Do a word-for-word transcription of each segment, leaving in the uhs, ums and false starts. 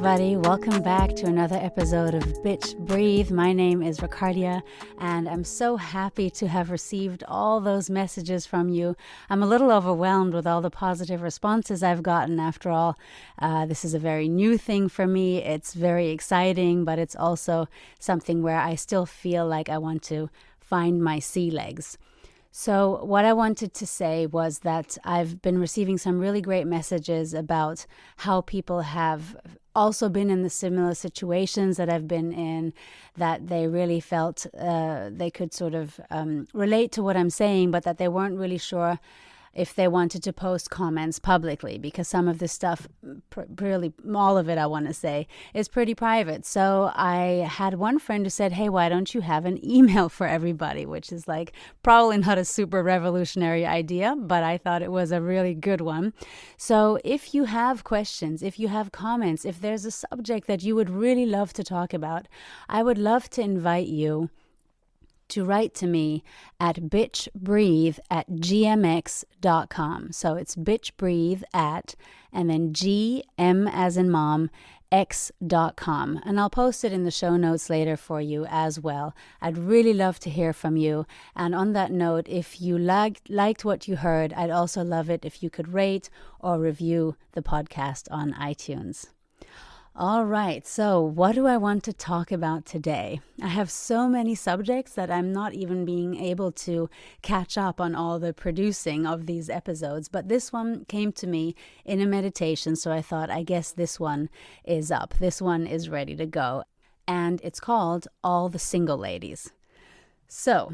everybody. Welcome back to another episode of Bitch Breathe. My name is Ricardia, and I'm so happy to have received all those messages from you. I'm a little overwhelmed with all the positive responses I've gotten. After all, uh, this is a very new thing for me. It's very exciting, but it's also something where I still feel like I want to find my sea legs. So what I wanted to say was that I've been receiving some really great messages about how people have also been in the similar situations that I've been in, that they really felt uh, they could sort of um, relate to what I'm saying, but that they weren't really sure if they wanted to post comments publicly, because some of this stuff, pr- really all of it I want to say, is pretty private. So I had one friend who said, hey, why don't you have an email for everybody? Which is like probably not a super revolutionary idea, but I thought it was a really good one. So if you have questions, if you have comments, if there's a subject that you would really love to talk about, I would love to invite you to write to me at bitchbreathe at gmx dot com. So it's bitchbreathe at, and then G, M as in mom, X dot com. And I'll post it in the show notes later for you as well. I'd really love to hear from you. And on that note, if you liked, liked what you heard, I'd also love it if you could rate or review the podcast on iTunes. All right, so what do I want to talk about today? I have so many subjects that I'm not even being able to catch up on all the producing of these episodes, but this one came to me in a meditation, so I thought, I guess this one is up. This one is ready to go, and it's called All the Single Ladies. So,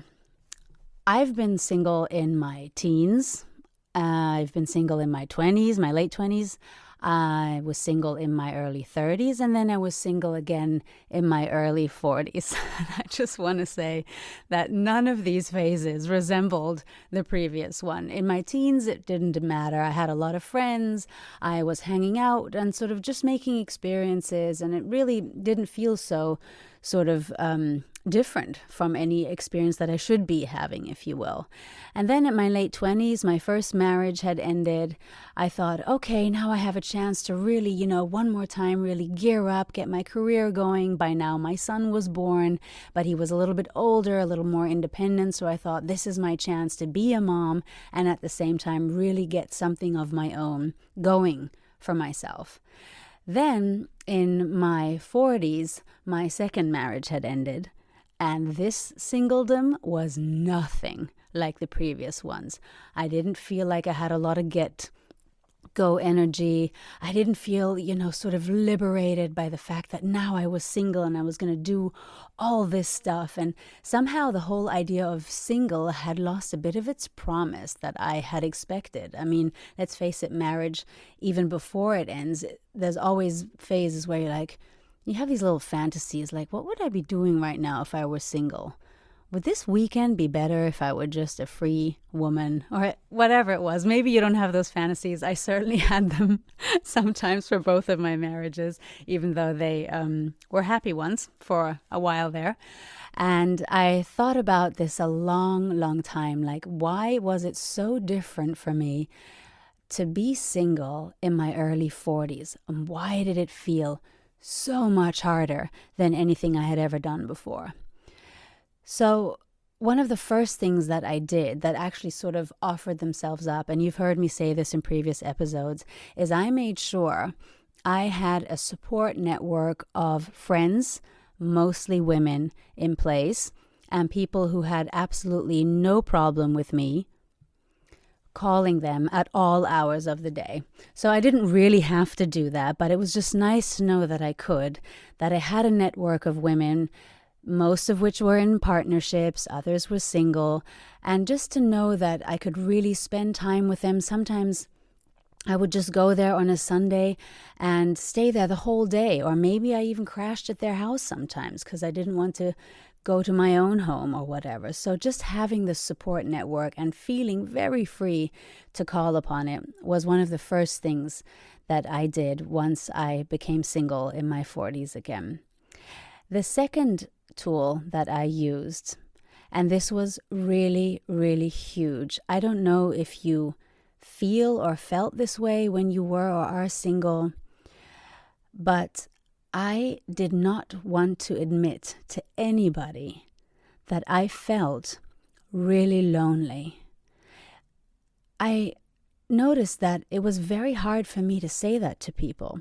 I've been single in my teens. Uh, I've been single in my twenties, my late twenties. I was single in my early thirties, and then I was single again in my early forties. I just want to say that none of these phases resembled the previous one. In my teens, it didn't matter. I had a lot of friends. I was hanging out and sort of just making experiences, and it really didn't feel so sort of um, different from any experience that I should be having, if you will. And then at my late twenties, my first marriage had ended. I thought, okay, now I have a chance to really, you know, one more time, really gear up, get my career going. By now, my son was born, but he was a little bit older, a little more independent. So I thought, this is my chance to be a mom and at the same time really get something of my own going for myself. Then in my forties, my second marriage had ended. And this singledom was nothing like the previous ones. I didn't feel like I had a lot of get-go energy. I didn't feel, you know, sort of liberated by the fact that now I was single and I was going to do all this stuff. And somehow the whole idea of single had lost a bit of its promise that I had expected. I mean, let's face it, marriage, even before it ends, there's always phases where you're like, you have these little fantasies like, what would I be doing right now if I were single? Would this weekend be better if I were just a free woman? Or whatever it was. Maybe you don't have those fantasies. I certainly had them sometimes for both of my marriages, even though they um, were happy ones for a while there. And I thought about this a long, long time. Like, why was it so different for me to be single in my early forties? And why did it feel so much harder than anything I had ever done before? So one of the first things that I did that actually sort of offered themselves up, and you've heard me say this in previous episodes, is I made sure I had a support network of friends, mostly women, in place, and people who had absolutely no problem with me calling them at all hours of the day. So I didn't really have to do that, but it was just nice to know that I could, that I had a network of women, most of which were in partnerships, others were single, and just to know that I could really spend time with them. Sometimes I would just go there on a Sunday and stay there the whole day, or maybe I even crashed at their house sometimes because I didn't want to go to my own home or whatever. So just having the support network and feeling very free to call upon it was one of the first things that I did once I became single in my forties again. The second tool that I used, and this was really, really huge. I don't know if you feel or felt this way when you were or are single, but I did not want to admit to anybody that I felt really lonely. I noticed that it was very hard for me to say that to people.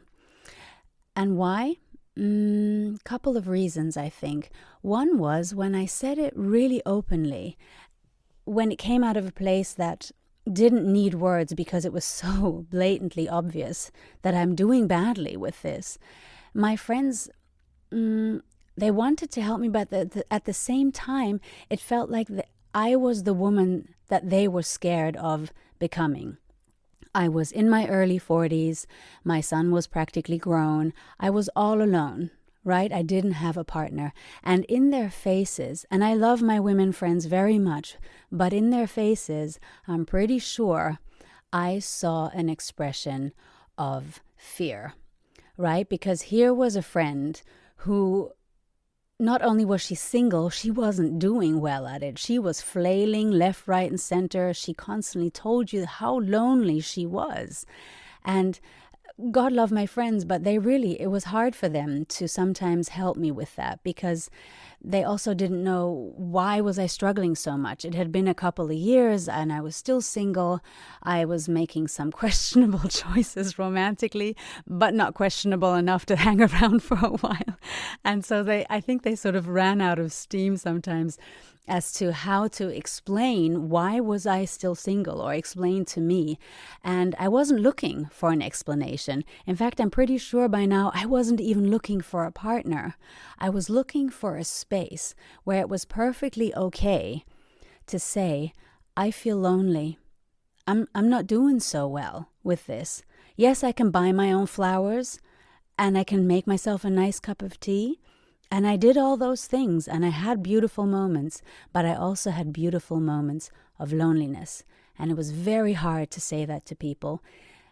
And why? A mm, couple of reasons, I think. One was when I said it really openly, when it came out of a place that didn't need words because it was so blatantly obvious that I'm doing badly with this. My friends, mm, they wanted to help me, but the, the, at the same time, it felt like the, I was the woman that they were scared of becoming. I was in my early forties. My son was practically grown. I was all alone, right? I didn't have a partner. And in their faces, and I love my women friends very much, but in their faces, I'm pretty sure I saw an expression of fear, right? Because here was a friend who, not only was she single, she wasn't doing well at it. She was flailing left, right, and center. She constantly told you how lonely she was. And God love my friends, but they really, it was hard for them to sometimes help me with that because they also didn't know why was I struggling so much. It had been a couple of years and I was still single. I was making some questionable choices romantically, but not questionable enough to hang around for a while. And so they, I think they sort of ran out of steam sometimes as to how to explain why was I still single or explain to me. And I wasn't looking for an explanation. In fact, I'm pretty sure by now I wasn't even looking for a partner. I was looking for a space where it was perfectly okay to say, I feel lonely. I'm I'm not doing so well with this. Yes, I can buy my own flowers and I can make myself a nice cup of tea. And I did all those things and I had beautiful moments, but I also had beautiful moments of loneliness. And it was very hard to say that to people.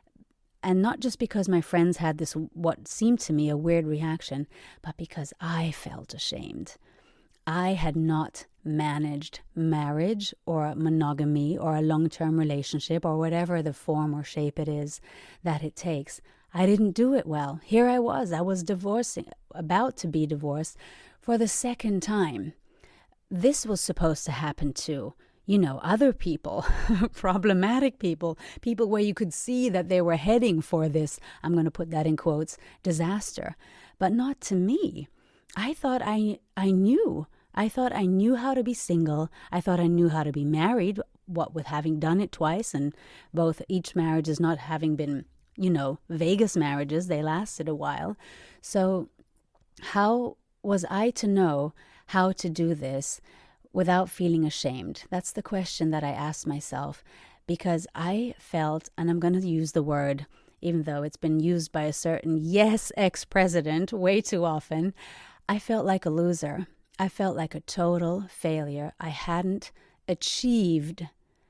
And not just because my friends had this, what seemed to me a weird reaction, but because I felt ashamed. I had not managed marriage or monogamy or a long-term relationship or whatever the form or shape it is that it takes. I didn't do it well. Here I was. I was divorcing, about to be divorced for the second time. This was supposed to happen to, you know, other people, problematic people, people where you could see that they were heading for this, I'm going to put that in quotes, disaster, but not to me. I thought I, I knew. I thought I knew how to be single. I thought I knew how to be married, what with having done it twice and both each marriage is not having been, you know, Vegas marriages, they lasted a while. So how was I to know how to do this without feeling ashamed? That's the question that I asked myself because I felt, and I'm going to use the word, even though it's been used by a certain, yes, ex-president way too often, I felt like a loser. I felt like a total failure. I hadn't achieved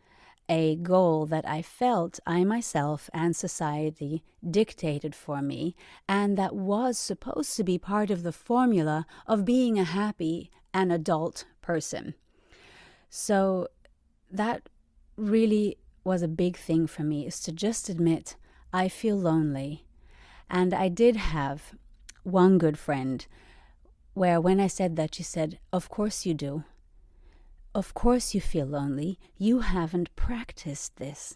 a goal that I felt I myself and society dictated for me, and that was supposed to be part of the formula of being a happy and adult person. So that really was a big thing for me, is to just admit I feel lonely. And I did have one good friend where when I said that, she said, of course you do. Of course you feel lonely. You haven't practiced this.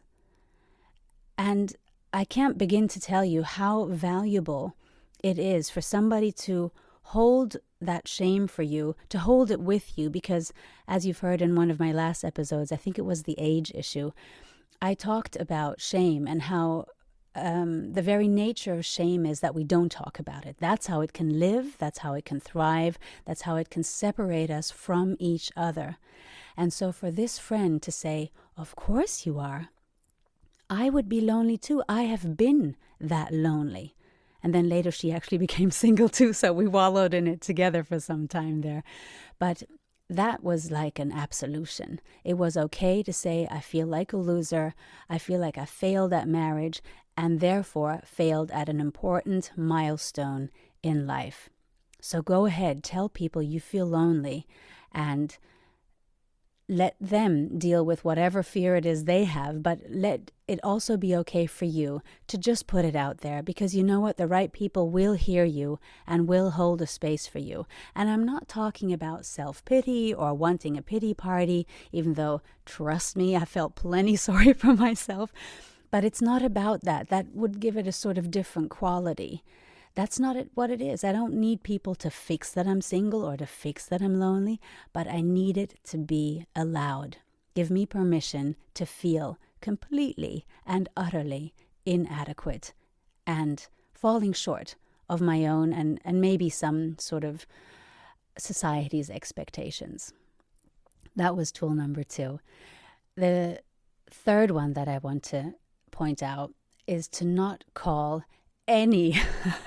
And I can't begin to tell you how valuable it is for somebody to hold that shame for you, to hold it with you, because as you've heard in one of my last episodes, I think it was the age issue, I talked about shame and how um, the very nature of shame is that we don't talk about it. That's how it can live. That's how it can thrive. That's how it can separate us from each other. And so for this friend to say, of course you are. I would be lonely too. I have been that lonely. And then later she actually became single too, so we wallowed in it together for some time there. But that was like an absolution. It was okay to say, I feel like a loser. I feel like I failed at marriage and therefore failed at an important milestone in life. So go ahead, tell people you feel lonely and let them deal with whatever fear it is they have, but let it also be okay for you to just put it out there, because you know what? The right people will hear you and will hold a space for you. And I'm not talking about self-pity or wanting a pity party, even though, trust me, I felt plenty sorry for myself. But it's not about that. That would give it a sort of different quality. That's not it, what it is. I don't need people to fix that I'm single or to fix that I'm lonely, but I need it to be allowed. Give me permission to feel completely and utterly inadequate and falling short of my own and, and maybe some sort of society's expectations. That was tool number two. The third one that I want to point out is to not call any,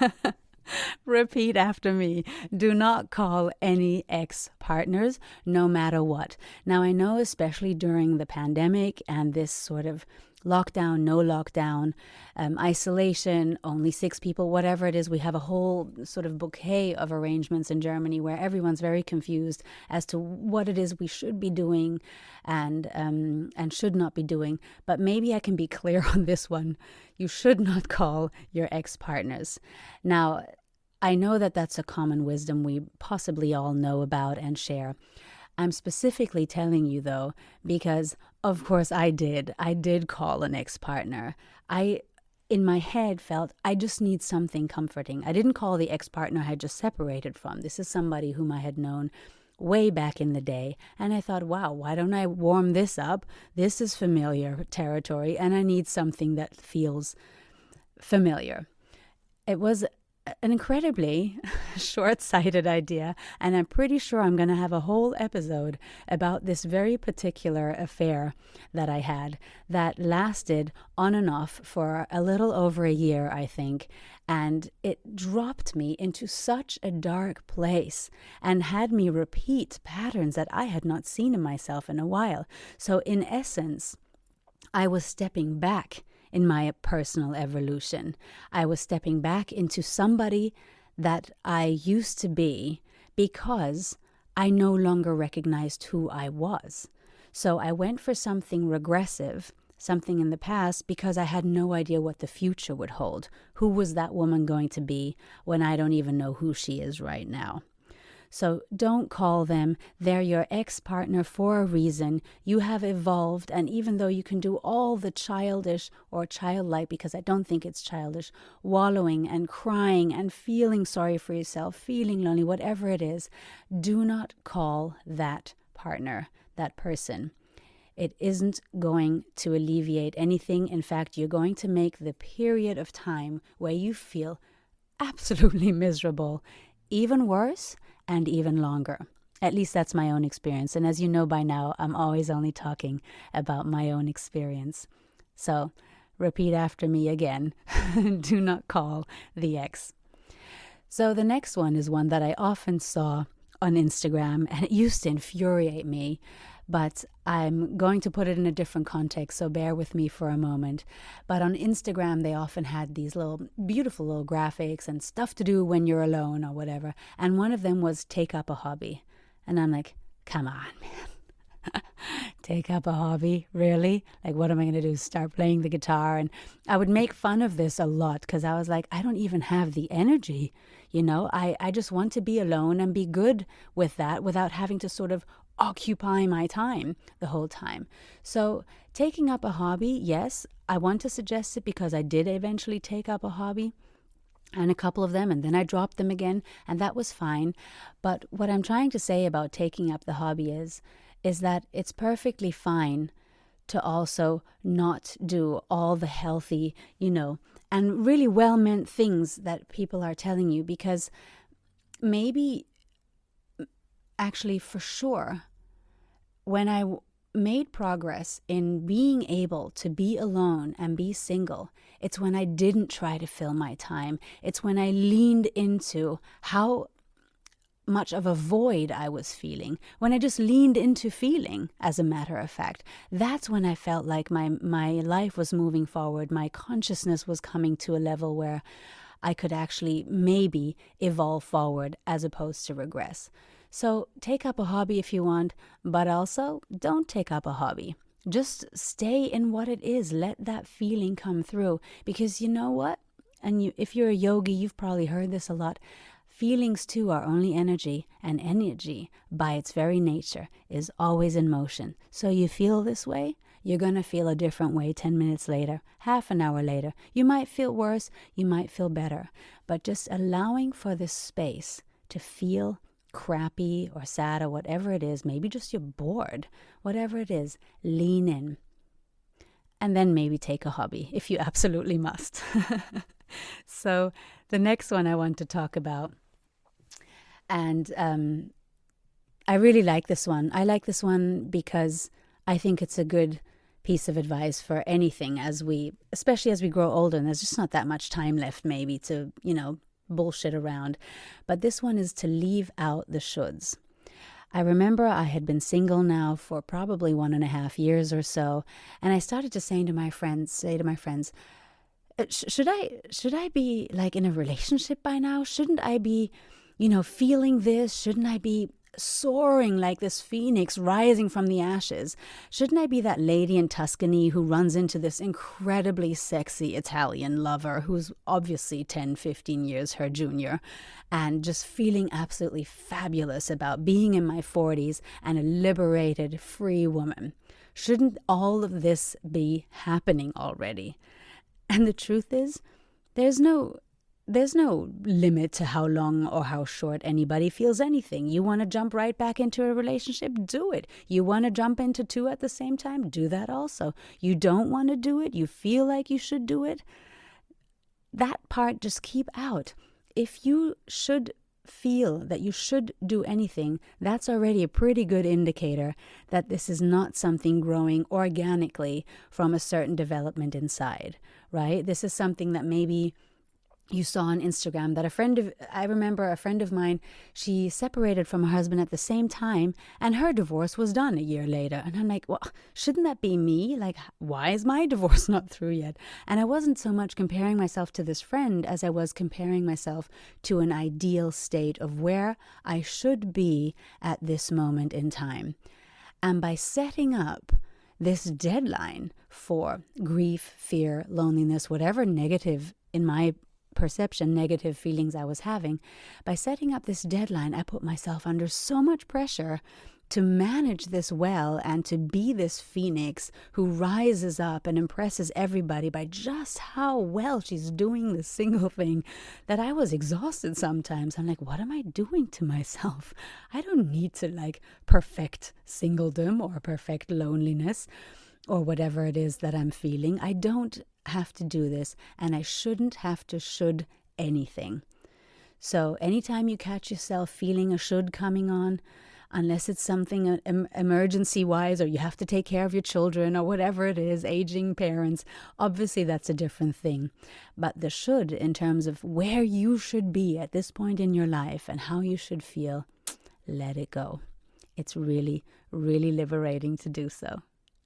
repeat after me, do not call any ex-partners, no matter what. Now, I know especially during the pandemic and this sort of lockdown, no lockdown, um, isolation, only six people, whatever it is, we have a whole sort of bouquet of arrangements in Germany where everyone's very confused as to what it is we should be doing and um, and should not be doing. But maybe I can be clear on this one. You should not call your ex-partners. Now, I know that that's a common wisdom we possibly all know about and share. I'm specifically telling you, though, because, of course, I did. I did call an ex-partner. I, in my head, felt I just need something comforting. I didn't call the ex-partner I had just separated from. This is somebody whom I had known way back in the day. And I thought, wow, why don't I warm this up? This is familiar territory, and I need something that feels familiar. It was an incredibly short-sighted idea, and I'm pretty sure I'm going to have a whole episode about this very particular affair that I had that lasted on and off for a little over a year, I think, and it dropped me into such a dark place and had me repeat patterns that I had not seen in myself in a while. So in essence, I was stepping back in my personal evolution. I was stepping back into somebody that I used to be because I no longer recognized who I was. So I went for something regressive, something in the past, because I had no idea what the future would hold. Who was that woman going to be when I don't even know who she is right now? So don't call them. They're your ex-partner for a reason. You have evolved, and even though you can do all the childish or childlike, because I don't think it's childish, wallowing and crying and feeling sorry for yourself, feeling lonely, whatever it is, do not call that partner, that person. It isn't going to alleviate anything. In fact, you're going to make the period of time where you feel absolutely miserable even worse and even longer. At least that's my own experience. And as you know by now, I'm always only talking about my own experience. So repeat after me again. Do not call the ex. So the next one is one that I often saw on Instagram, and it used to infuriate me, but I'm going to put it in a different context, so bear with me for a moment. But on Instagram, they often had these little beautiful little graphics and stuff to do when you're alone or whatever. And one of them was take up a hobby. And I'm like, come on, man. Take up a hobby? Really? Like, what am I going to do? Start playing the guitar? And I would make fun of this a lot because I was like, I don't even have the energy. You know, I, I just want to be alone and be good with that without having to sort of occupy my time the whole time. So taking up a hobby, yes, I want to suggest it because I did eventually take up a hobby and a couple of them, and then I dropped them again, and that was fine. But what I'm trying to say about taking up the hobby is, is that it's perfectly fine to also not do all the healthy, you know, and really well-meant things that people are telling you, because maybe, actually for sure, when I w- made progress in being able to be alone and be single, it's when I didn't try to fill my time. It's when I leaned into how much of a void I was feeling, when I just leaned into feeling, as a matter of fact. That's when I felt like my, my life was moving forward. My consciousness was coming to a level where I could actually maybe evolve forward as opposed to regress. So take up a hobby if you want, but also don't take up a hobby. Just stay in what it is. Let that feeling come through. Because you know what? And you, if you're a yogi, you've probably heard this a lot. Feelings too are only energy, and energy, by its very nature, is always in motion. So you feel this way, you're going to feel a different way ten minutes later, half an hour later. You might feel worse, you might feel better. But just allowing for this space to feel crappy or sad or whatever it is, maybe just you're bored, whatever it is, lean in. And then maybe take a hobby if you absolutely must. So the next one I want to talk about, and um, I really like this one. I like this one because I think it's a good piece of advice for anything as we, especially as we grow older, and there's just not that much time left maybe to, you know, bullshit around. But this one is to leave out the shoulds. I remember I had been single now for probably one and a half years or so, and I started to say to my friends, say to my friends, should I should I be like in a relationship by now? Shouldn't I be, you know, feeling this? Shouldn't I be soaring like this phoenix rising from the ashes? Shouldn't I be that lady in Tuscany who runs into this incredibly sexy Italian lover who's obviously ten, fifteen years her junior, and just feeling absolutely fabulous about being in my forties and a liberated, free woman? Shouldn't all of this be happening already? And the truth is, there's no there's no limit to how long or how short anybody feels anything. You want to jump right back into a relationship? Do it. You want to jump into two at the same time? Do that also. You don't want to do it? You feel like you should do it? That part just keep out. If you should feel that you should do anything, that's already a pretty good indicator that this is not something growing organically from a certain development inside, right? This is something that maybe you saw on Instagram that a friend of, I remember a friend of mine, she separated from her husband at the same time and her divorce was done a year later. And I'm like, well, shouldn't that be me? Like, why is my divorce not through yet? And I wasn't so much comparing myself to this friend as I was comparing myself to an ideal state of where I should be at this moment in time. And by setting up this deadline for grief, fear, loneliness, whatever negative, in my perception, negative feelings I was having, by setting up this deadline, I put myself under so much pressure to manage this well and to be this phoenix who rises up and impresses everybody by just how well she's doing this single thing, that I was exhausted sometimes. I'm like, what am I doing to myself? I don't need to like perfect singledom or perfect loneliness or whatever it is that I'm feeling. I don't have to do this, and I shouldn't have to should anything. So anytime you catch yourself feeling a should coming on, unless it's something um, emergency wise, or you have to take care of your children or whatever it is, aging parents, obviously that's a different thing. But the should, in terms of where you should be at this point in your life and how you should feel, let it go. It's really, really liberating to do so.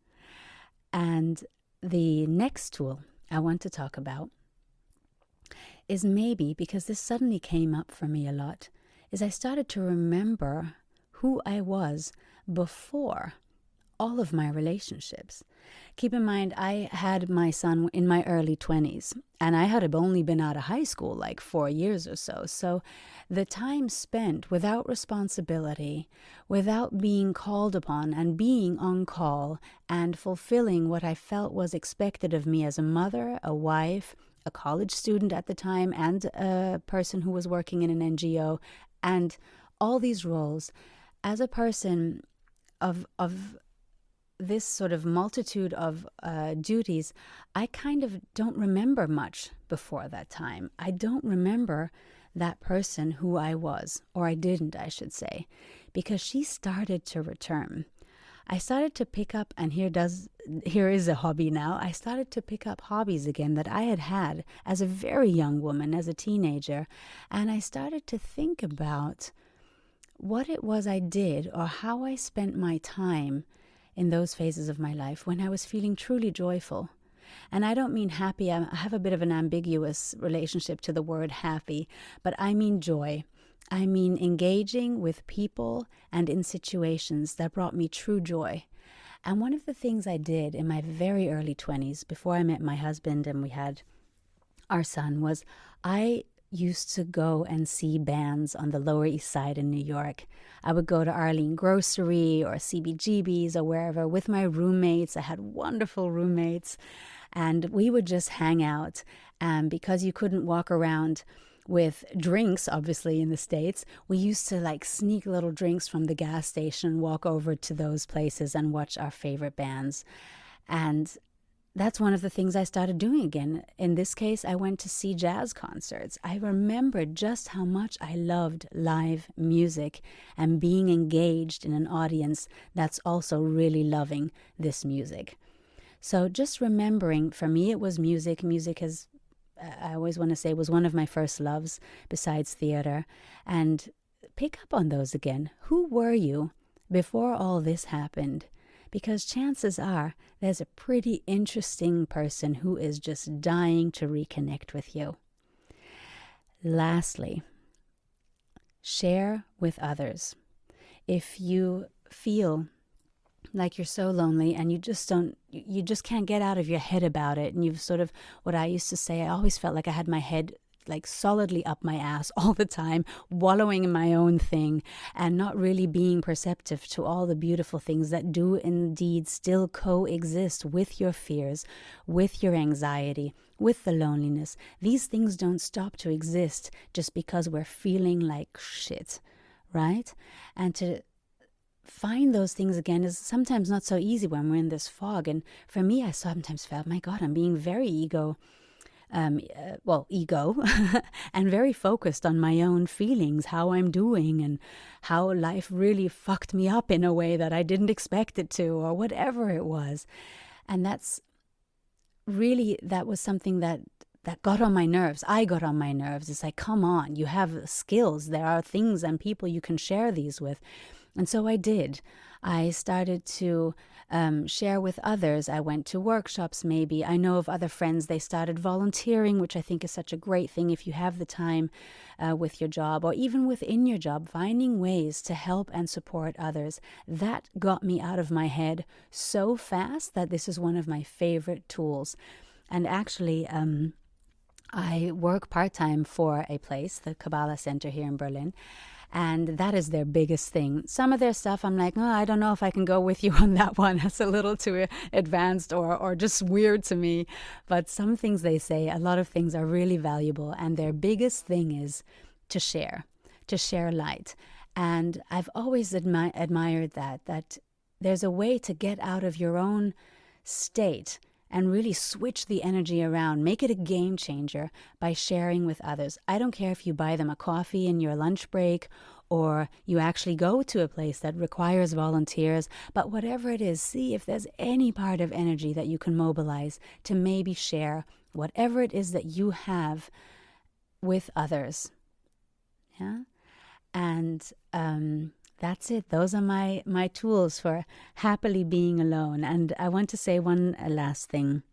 And the next tool I want to talk about is maybe, because this suddenly came up for me a lot, is I started to remember who I was before all of my relationships. Keep in mind, I had my son in my early twenties, and I had only been out of high school like four years or so. So the time spent without responsibility, without being called upon and being on call and fulfilling what I felt was expected of me as a mother, a wife, a college student at the time, and a person who was working in an N G O, and all these roles, as a person of of this sort of multitude of uh, duties, I kind of don't remember much before that time. I don't remember that person who I was, or I didn't, I should say, because she started to return. I started to pick up, and here does here is a hobby now. I started to pick up hobbies again that I had had as a very young woman, as a teenager, and I started to think about what it was I did or how I spent my time in those phases of my life when I was feeling truly joyful. And I don't mean happy. I have a bit of an ambiguous relationship to the word happy, but I mean joy. I mean engaging with people and in situations that brought me true joy. And one of the things I did in my very early twenties, before I met my husband and we had our son, was I used to go and see bands on the Lower East Side in New York. I would go to Arlene Grocery or C B G B's or wherever with my roommates. I had wonderful roommates, and we would just hang out. And because you couldn't walk around with drinks, obviously, in the States, we used to like sneak little drinks from the gas station, walk over to those places and watch our favorite bands. And that's one of the things I started doing again. In this case, I went to see jazz concerts. I remembered just how much I loved live music and being engaged in an audience that's also really loving this music. So just remembering, for me, it was music. Music has, I always want to say, was one of my first loves besides theater. And pick up on those again. Who were you before all this happened? Because chances are there's a pretty interesting person who is just dying to reconnect with you. Lastly, share with others. If you feel like you're so lonely and you just don't, you just can't get out of your head about it, and you've sort of, what I used to say, I always felt like I had my head like solidly up my ass all the time, wallowing in my own thing and not really being perceptive to all the beautiful things that do indeed still coexist with your fears, with your anxiety, with the loneliness. These things don't stop to exist just because we're feeling like shit, right? And to find those things again is sometimes not so easy when we're in this fog. And for me, I sometimes felt, my God, I'm being very ego Um, uh, well, ego, and very focused on my own feelings, how I'm doing, and how life really fucked me up in a way that I didn't expect it to, or whatever it was. And that's really, that was something that, that got on my nerves. I got on my nerves. It's like, come on, you have skills. There are things and people you can share these with. And so I did. I started to um, share with others. I went to workshops maybe. I know of other friends, they started volunteering, which I think is such a great thing if you have the time uh, with your job, or even within your job, finding ways to help and support others. That got me out of my head so fast that this is one of my favorite tools. And actually, um, I work part-time for a place, the Kabbalah Center here in Berlin. And that is their biggest thing. Some of their stuff, I'm like, oh, I don't know if I can go with you on that one. That's a little too advanced or, or just weird to me. But some things they say, a lot of things are really valuable. And their biggest thing is to share, to share light. And I've always admi- admired that, that there's a way to get out of your own state and really switch the energy around, make it a game changer by sharing with others. I don't care if you buy them a coffee in your lunch break or you actually go to a place that requires volunteers, but whatever it is, see if there's any part of energy that you can mobilize to maybe share whatever it is that you have with others. Yeah? And um that's it. Those are my, my tools for happily being alone. And I want to say one last thing.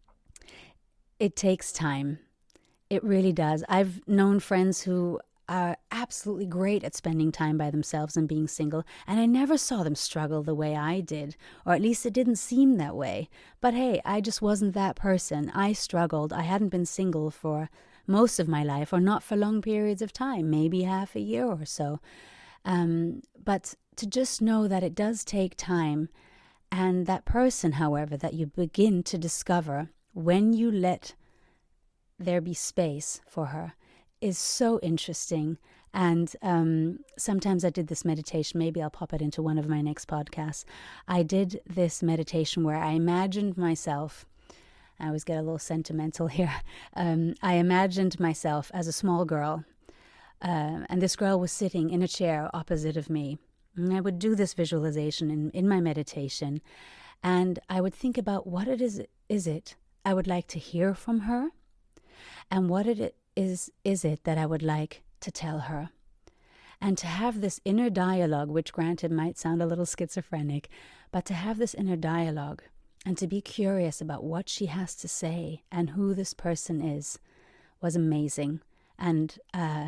It takes time. It really does. I've known friends who are absolutely great at spending time by themselves and being single, and I never saw them struggle the way I did, or at least it didn't seem that way. But hey, I just wasn't that person. I struggled. I hadn't been single for most of my life, or not for long periods of time, maybe half a year or so. Um, but to just know that it does take time, and that person, however, that you begin to discover when you let there be space for her is so interesting. And um, sometimes I did this meditation, maybe I'll pop it into one of my next podcasts. I did this meditation where I imagined myself, I always get a little sentimental here, um, I imagined myself as a small girl. Uh, and this girl was sitting in a chair opposite of me. And I would do this visualization in, in my meditation. And I would think about what it is, is it I would like to hear from her, and what it is, is it that I would like to tell her. And to have this inner dialogue, which granted might sound a little schizophrenic, but to have this inner dialogue and to be curious about what she has to say and who this person is was amazing. And uh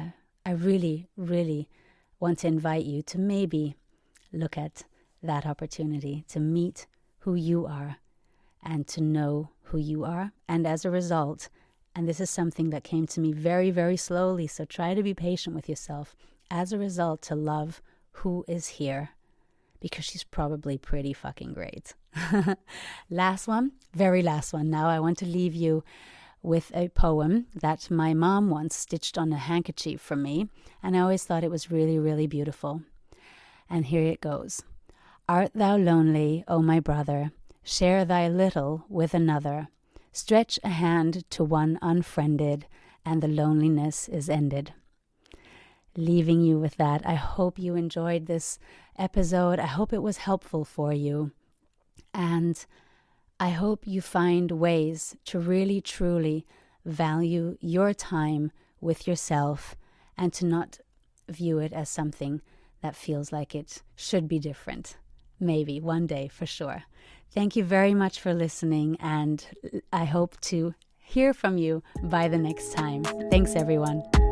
I really, really want to invite you to maybe look at that opportunity to meet who you are and to know who you are. And as a result, and this is something that came to me very, very slowly, so try to be patient with yourself. As a result, to love who is here, because she's probably pretty fucking great. Last one, very last one. Now I want to leave you with a poem that my mom once stitched on a handkerchief for me, and I always thought it was really, really beautiful. And here it goes. Art thou lonely, O my brother? Share thy little with another. Stretch a hand to one unfriended, and the loneliness is ended. Leaving you with that. I hope you enjoyed this episode. I hope it was helpful for you. And I hope you find ways to really, truly value your time with yourself and to not view it as something that feels like it should be different. Maybe one day, for sure. Thank you very much for listening, and I hope to hear from you by the next time. Thanks, everyone.